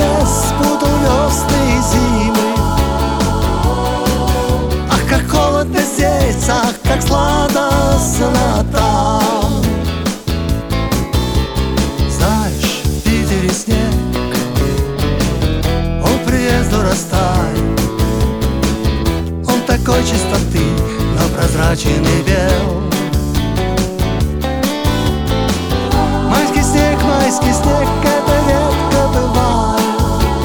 лес, путал весны и зимы. Ах, как холодно здесь, ах, как сладостно там. Знаешь, в Питере снег, он к приезду растает. Он такой чистоты, но прозрачен и бел. Майский снег, это редко бывает.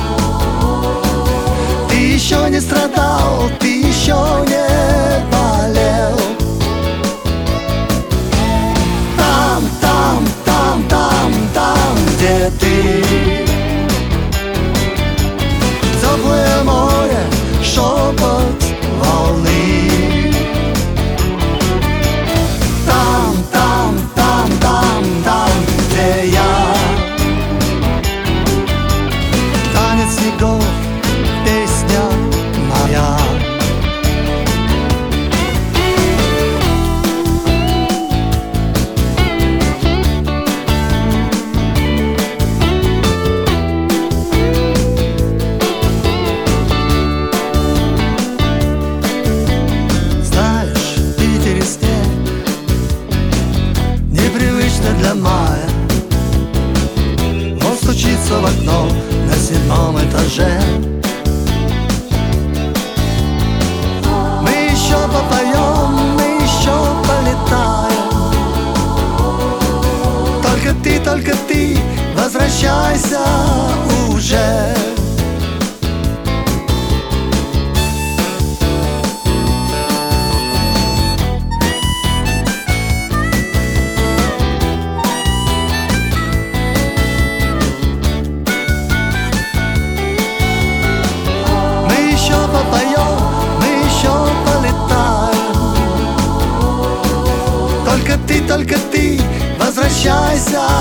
Ты еще не страдал, ты еще не болел. Там, там, там, там, там, где ты. Теплое море, шепот волны. Там, там, там, там, там, где я. Танец снегов, песня моя. Знаешь, в Питере снег непривычно для мая. Он стучится в окно на 7-м этаже. Мы еще попоем, мы еще полетаем. Только ты, возвращайся уже. Только ты, возвращайся